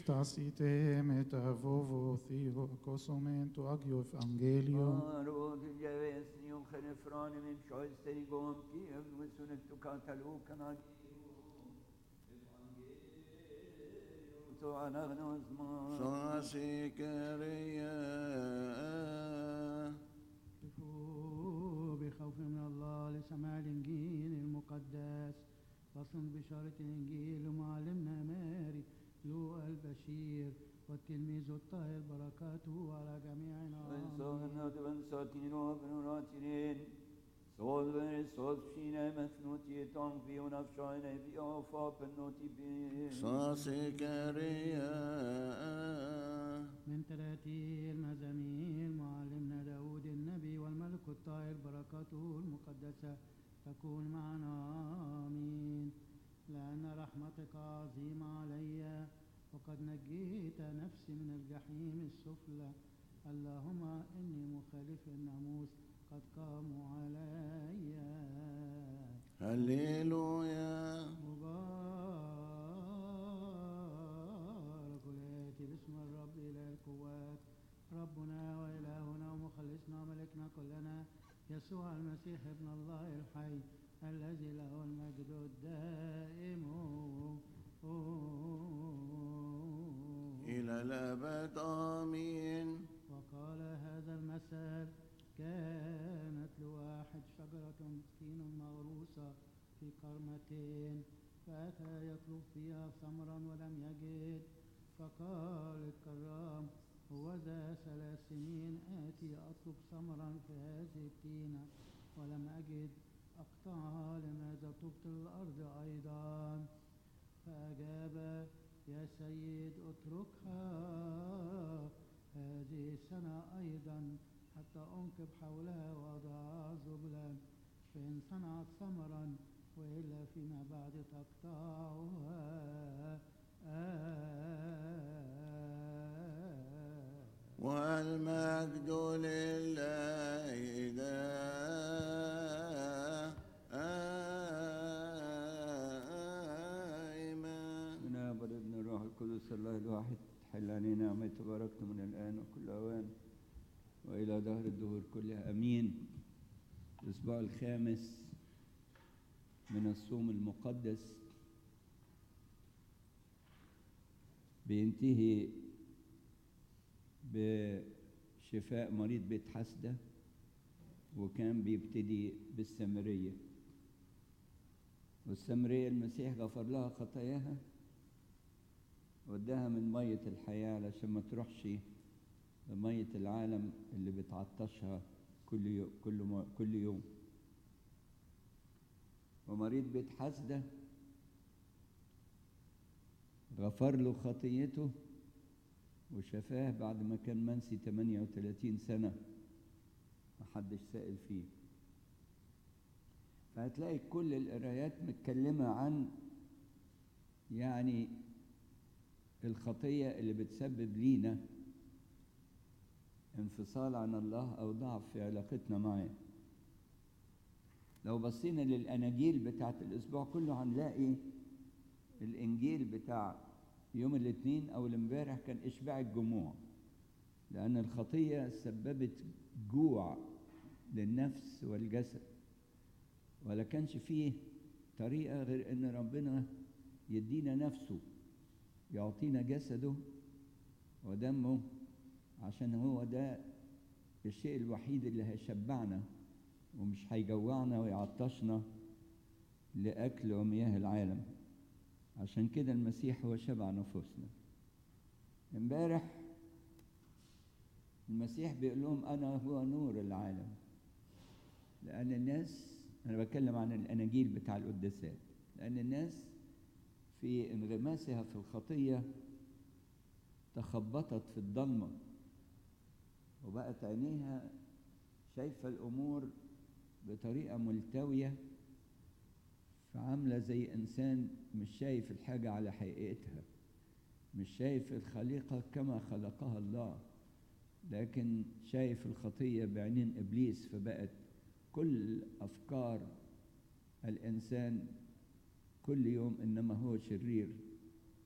Stasite metavovo Theo cosomento agio evangelio. Aro di Jeves nium genefrane mim schoisteri gom Kiev musunek tu katalu kanag to anagnos ma صاسكريا بخوف من الله لسماع الإنجيل المقدس فصل بشارة الإنجيل ومعلمنا ماري لوقا البشير والتلميذ الطاهر بركاته على جميعنا. صوغنا تبنساتين وبنوراتين صوت بني صوت شينا مثنوتي تون في ونفشاين في أوفا بنوتي بي صاسكريا من تراتيل مزامير معلمنا داود النبي والملك الطاهر بركاته المقدسة تكون معنا آمين. لأن رحمتك عظيمة علي وقد نجيت نفسي من الجحيم السفلى. اللهم إني مخالف الناموس قد قاموا علي. هللويا مبارك الآتي باسم الرب إله القوات ربنا وإلهنا ومخلصنا وملكنا كلنا يسوع المسيح ابن الله الحي الذي له المجد الدائم إلى الأبد آمين. وقال هذا المثل: كانت لواحد شجرة مسكين مغروسة في كرمتين فأتى يطلب فيها ثمرا ولم يجد فقال الكرام: وذا 3 سنين آتي أطلب ثمرا في هذه التينة ولم أجد أقطعها لماذا تبطل الأرض أيضا؟ فأجاب: يا سيد اتركها هذه السنة أيضا حتى أنكب حولها وأضع زبلا فإن صنعت ثمرا وإلا فيما بعد تقطعها. والمجد لله دائما. من أب ابن الروح القدس الله الواحد حل علينا نعمته وبركته من الآن وكل أوان وإلى دهر الدهور كلها أمين. الأسبوع الخامس من الصوم المقدس بينتهي بشفاء مريض بيت حسدة وكان بيبتدي بالسامرية. والسامرية المسيح غفر لها خطاياها وداها من مية الحياة علشان ما تروحش لمية العالم اللي بتعطشها كل يوم. ومريض بيت حسدة غفر له خطيته وشفاه بعد ما كان منسي 38 سنة محدش سائل فيه. فهتلاقي كل القرايات متكلمة عن يعني الخطية اللي بتسبب لينا انفصال عن الله أو ضعف في علاقتنا معه. لو بصينا للأناجيل بتاعت الأسبوع كله هنلاقي الإنجيل بتاع يوم الاثنين أو الامبارح كان إشباع الجموع، لأن الخطية سببت جوع للنفس والجسد، ولا كانش فيه طريقة غير إن ربنا يدينا نفسه، يعطينا جسده ودمه، عشان هو ده الشيء الوحيد اللي هيشبعنا ومش هيجوعنا ويعطشنا لأكل ومياه العالم. عشان كده المسيح هو شبع نفوسنا. امبارح المسيح بيقول لهم أنا هو نور العالم، لأن الناس، أنا بتكلم عن الأناجيل بتاع القداسات، لأن الناس في انغماسها في الخطية تخبطت في الضلمة وبقت عينيها شايفة الأمور بطريقة ملتوية، فعاملة زي إنسان مش شايف الحاجة على حقيقتها، مش شايف الخليقة كما خلقها الله، لكن شايف الخطية بعينين إبليس. فبقت كل أفكار الإنسان كل يوم إنما هو شرير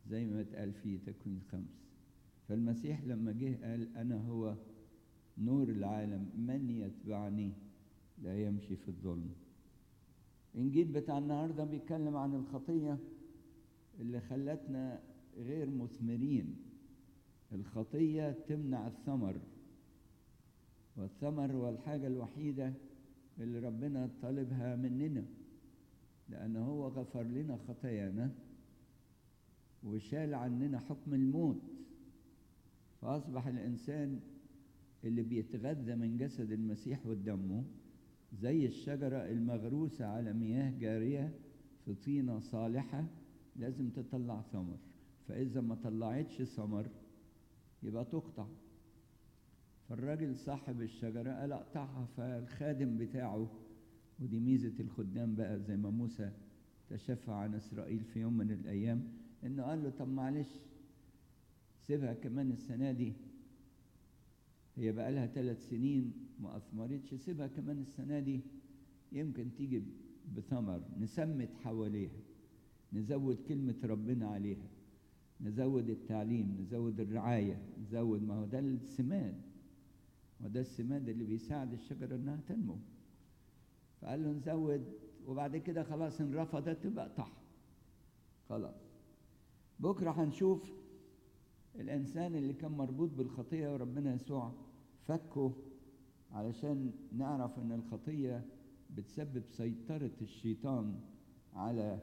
زي ما اتقال في تكوين 5. فالمسيح لما جه قال أنا هو نور العالم، من يتبعني لا يمشي في الظلم. الإنجيل بتاع النهارده بيتكلم عن الخطية اللي خلتنا غير مثمرين. الخطية تمنع الثمر، والثمر هو الحاجة الوحيدة اللي ربنا طالبها مننا، لأنه هو غفر لنا خطايانا وشال عننا حكم الموت. فأصبح الإنسان اللي بيتغذى من جسد المسيح ودمه زي الشجرة المغروسة على مياه جارية في طينة صالحة، لازم تطلع ثمر. فإذا ما طلعتش ثمر يبقى تقطع. فالراجل صاحب الشجرة قال اقطعها. فالخادم بتاعه، ودي ميزة الخدام بقى زي ما موسى تشفع عن إسرائيل في يوم من الأيام، إنه قال له طب معلش سيبها كمان السنة دي، هي بقى لها 3 سنين ما أثمرتش، سيبها كمان السنة دي يمكن تيجي بثمر. نسمت حواليها، نزود كلمة ربنا عليها، نزود التعليم، نزود الرعاية، نزود. ما هو ده السماد، وده السماد اللي بيساعد الشجرة إنها تنمو. فقال له نزود، وبعد كده خلاص إن رفضت تبقى اقطعها خلاص. بكرة هنشوف الإنسان اللي كان مربوط بالخطية وربنا يسوع فكه، علشان نعرف إن الخطية بتسبب سيطرة الشيطان على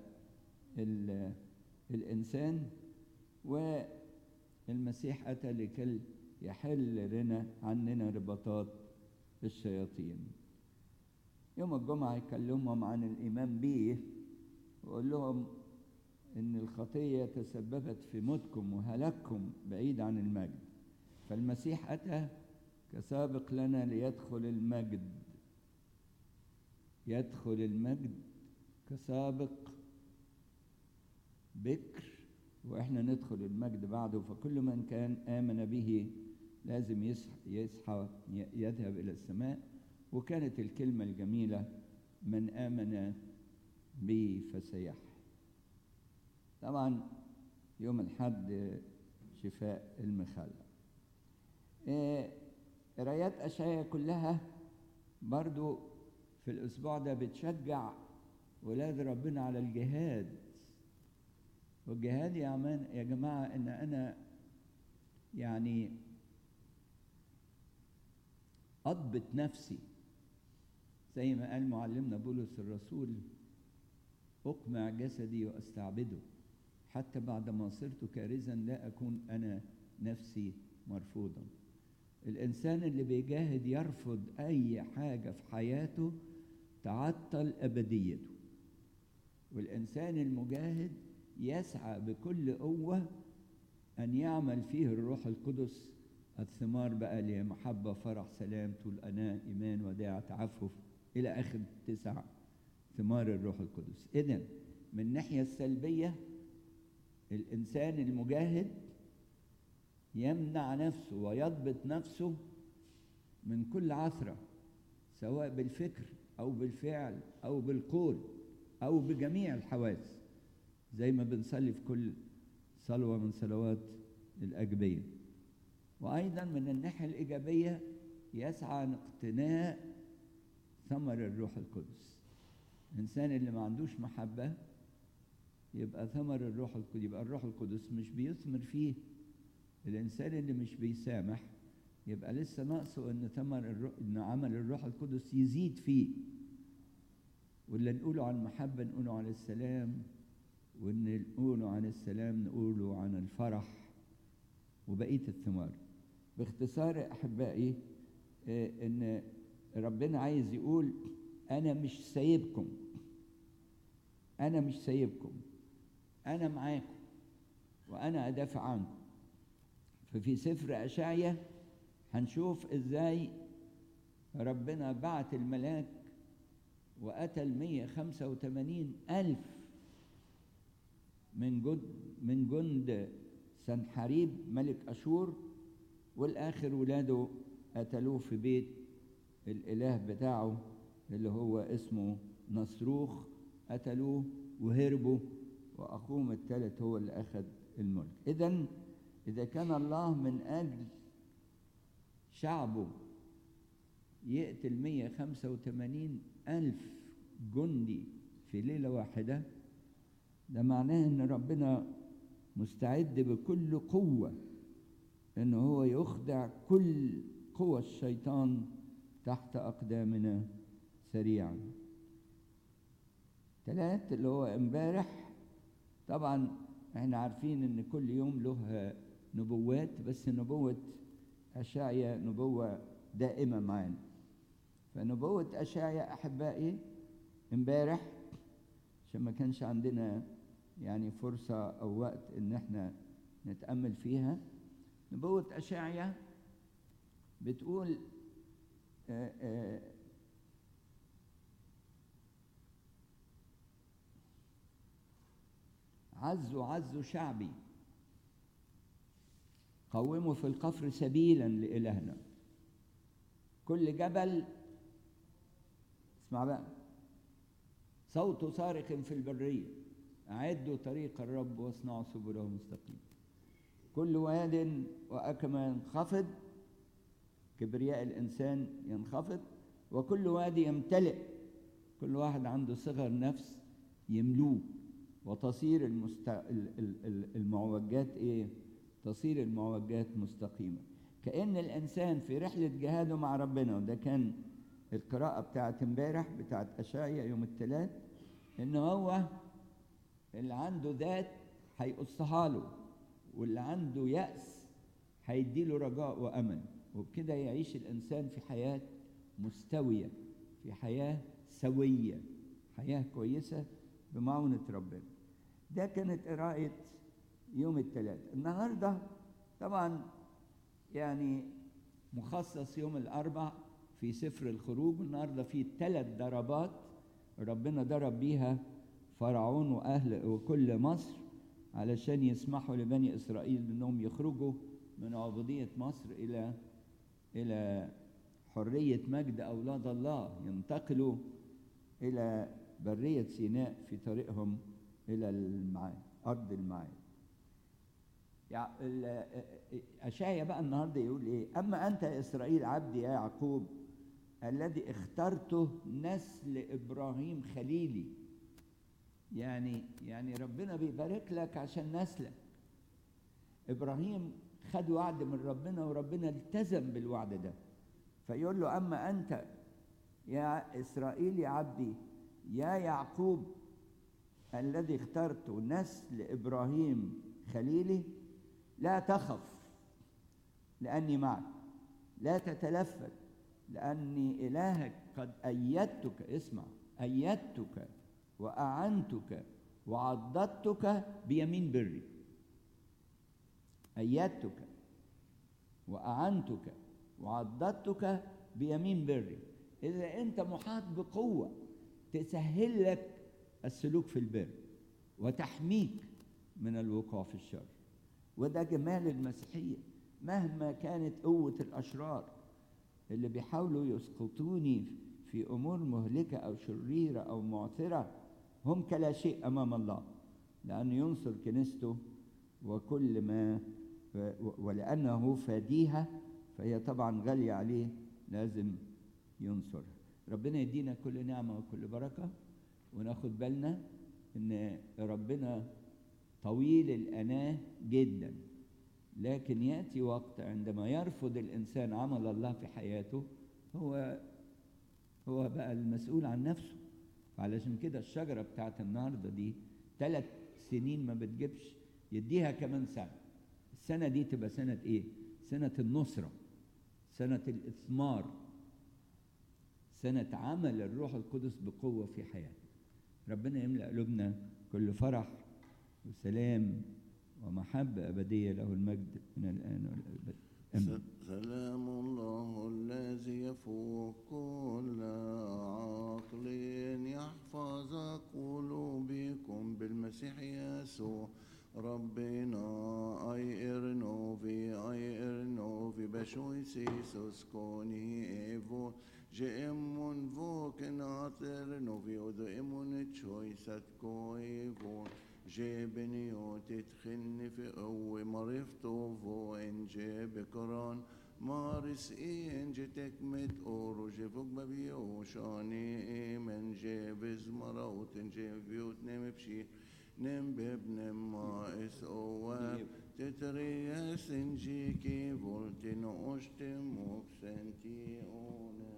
الإنسان، والمسيح أتى لكي يحل لنا عننا رباطات الشياطين. يوم الجمعة يكلمهم عن الإيمان بيه ويقول لهم إن الخطية تسببت في موتكم وهلاككم بعيد عن المجد، فالمسيح أتى كسابق لنا ليدخل المجد. يدخل المجد كسابق بكر، وإحنا ندخل المجد بعده. فكل من كان آمن به لازم يصحى يذهب إلى السماء. وكانت الكلمة الجميلة من آمن بي فسيحيا. طبعا يوم الحد شفاء المخلع. قرايات أشعياء كلها برضو في الأسبوع ده بتشجع ولاد ربنا على الجهاد. والجهاد يا جماعة إن أنا يعني أضبط نفسي زي ما قال معلمنا بولس الرسول: أقمع جسدي وأستعبده حتى بعد ما صرت كارزا لا أكون أنا نفسي مرفوضا. الإنسان اللي بيجاهد يرفض أي حاجة في حياته تعطل أبديته، والإنسان المجاهد يسعى بكل قوة أن يعمل فيه الروح القدس الثمار بقى اللي هي محبة، فرح، سلام، طول أناة، إيمان، وداعة، تعفف، إلى آخر 9 ثمار الروح القدس. إذن من الناحية السلبية الإنسان المجاهد يمنع نفسه ويضبط نفسه من كل عثرة، سواء بالفكر أو بالفعل أو بالقول أو بجميع الحواس، زي ما بنصلي في كل صلوة من صلوات الأجبية. وأيضا من الناحية الإيجابية يسعى لاقتناء ثمر الروح القدس. الإنسان اللي ما عندوش محبة يبقى ثمر الروح القدس، يبقى الروح القدس مش بيثمر فيه. الإنسان اللي مش بيسامح يبقى لسه ناقصه إن عمل الروح القدس يزيد فيه. واللي نقوله عن المحبة نقوله عن السلام، واللي نقوله عن السلام نقوله عن الفرح وبقية الثمار. باختصار أحبائي، إن ربنا عايز يقول أنا مش سايبكم، أنا مش سايبكم، أنا معاكم وأنا أدافع عنكم. ففي سفر أشعياء هنشوف إزاي ربنا بعت الملاك وقتل 185,000 من جند سنحريب ملك أشور، والآخر ولاده قتلوه في بيت الإله بتاعه اللي هو اسمه نصروخ، قتلوه وهربوا، وأخوهم الثالث هو اللي أخذ الملك. إذا كان الله من أجل شعبه يقتل 185,000 جندي في ليلة واحدة، ده معناه إن ربنا مستعد بكل قوة إن هو يخضع كل قوى الشيطان تحت أقدامنا سريعا. 3 اللي هو امبارح، طبعا احنا عارفين ان كل يوم له نبوات، بس نبوة أشعيا نبوة دائمة معانا. فنبوة أشعيا أحبائي امبارح، عشان ما كانش عندنا يعني فرصة أو وقت إن احنا نتأمل فيها، نبوة أشعيا بتقول عزوا شعبي، قوموا في القفر سبيلا لإلهنا، كل جبل، اسمع بقى، صوت صارخ في البرية، أعدوا طريق الرب واصنعوا سبله مستقيم. كل واد وأكمة ينخفض، كبرياء الإنسان ينخفض، وكل وادي يمتلئ، كل واحد عنده صغر نفس يملوه، وتصير المعوجات إيه؟ تصير المعوجات مستقيمة. كأن الإنسان في رحلة جهاده مع ربنا، وده كان القراءة بتاعت امبارح بتاعت أشعيا يوم الثلاث، إن هو اللي عنده ذات هيقصها له، واللي عنده يأس هيديله رجاء وأمل، وبكده يعيش الإنسان في حياة مستوية، في حياة سوية، حياة كويسة بمعونة ربنا. ده كانت قراءة يوم الثلاث. النهاردة طبعا يعني مخصص يوم الأربع في سفر الخروج. النهاردة فيه 3 ضربات ربنا ضرب بيها فرعون وأهل وكل مصر علشان يسمحوا لبني إسرائيل بأنهم يخرجوا من عبودية مصر إلى حرية مجد أولاد الله، ينتقلوا إلى برية سيناء في طريقهم إلى المعاد، أرض المعاد. أشعيا بقى النهارده يقول إيه؟ أما أنت يا إسرائيل عبدي يا يعقوب الذي اخترته نسل إبراهيم خليلي. يعني ربنا بيبارك لك عشان نسلك. إبراهيم خد وعد من ربنا وربنا التزم بالوعد ده، فيقول له أما أنت يا إسرائيل يا عبدي يا يعقوب الذي اخترته نسل إبراهيم خليلي، لا تخف لأني معك، لا تتلفت لأني إلهك قد أيدتك، اسمع، أيدتك وأعنتك وعضدتك بيمين بري. أيدتك وأعنتك وعضدتك بيمين بري. إذا أنت محاط بقوة تسهل لك السلوك في البر وتحميك من الوقوع في الشر. وده جمال المسيحية. مهما كانت قوة الأشرار اللي بيحاولوا يسقطوني في أمور مهلكة أو شريرة أو معثرة، هم كلا شيء أمام الله، لأنه ينصر كنيسته وكل ما، ولأنه فاديها فهي طبعا غالية عليه، لازم ينصرها. ربنا يدينا كل نعمة وكل بركة، وناخد بالنا إن ربنا طويل الأناة جدا، لكن يأتي وقت عندما يرفض الإنسان عمل الله في حياته، هو بقى المسؤول عن نفسه. فعلشان كده الشجرة بتاعت النهاردة دي 3 سنين ما بتجيبش، يديها كمان سنة. السنة دي تبقى سنة إيه؟ سنة النصرة، سنة الإثمار، سنة عمل الروح القدس بقوة في حياتنا. ربنا يملأ قلوبنا كل فرح وسلام ومحبة أبدية، له المجد من الآن والأبد. آمين. سلام الله الذي يفوق كل عقل يحفظ قلوبكم بالمسيح يسوع ربنا. أي إرنوفي بشوي سيسوس كوني إيفو جئمون فوكن أترنوفي ودئمون تشوي ستكو إيفو جيبني وتدخلني في قوة مرفته فو إن جيب كران مارس إن جتك مت أورو جيفوك ببيو شاني من جيب زمرة وتنجيب بيوت نم بشي نم ببنم ما إس أواب تتريس إنجيكي فولتين أشتم وكسنتي أونا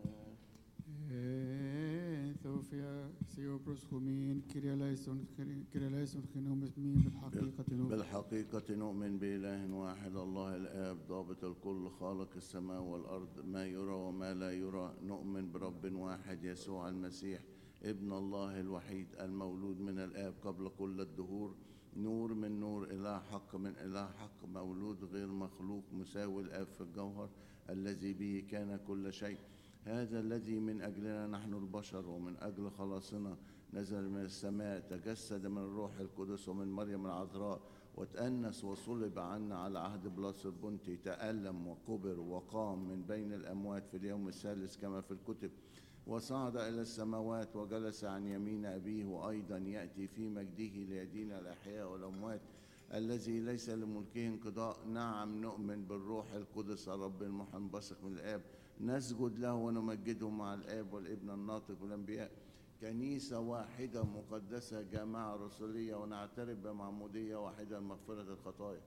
ثوفيا سيوبروس خومين كريلايسون خنوم اسمين بالحقيقة نؤمن بالحقيقة نؤمن بإله واحد الله الآب ضابط الكل خالق السماء والأرض ما يرى وما لا يرى نؤمن برب واحد يسوع المسيح ابن الله الوحيد المولود من الآب قبل كل الدهور نور من نور إله حق من إله حق مولود غير مخلوق مساوي الآب في الجوهر الذي به كان كل شيء هذا الذي من أجلنا نحن البشر ومن أجل خلاصنا نزل من السماء تجسد من الروح القدس ومن مريم العذراء وتأنس وصلب عنا على عهد بلاس البنطي تألم وقبر وقام من بين الأموات في اليوم الثالث كما في الكتب وصعد إلى السماوات وجلس عن يمين أبيه وأيضا يأتي في مجده ليدين الأحياء والأموات الذي ليس لملكه انقضاء نعم نؤمن بالروح القدس الرب المنبثق من الآب نسجد له ونمجده مع الآب والابن الناطق والأنبياء كنيسة واحدة مقدسة جماعة رسولية ونعترف بمعمودية واحدة لمغفرة الخطايا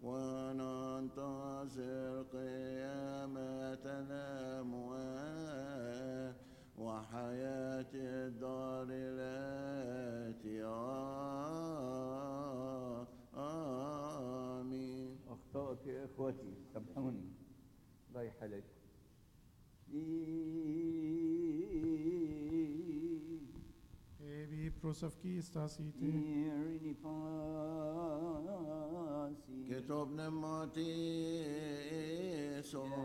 وننتظر قيامة الأموات وحياة الدار الآتية آمين. أخطأت يا إخوتي سامحوني الله يحلك Ebi prosavki stasite Irini pasi كتب نماتي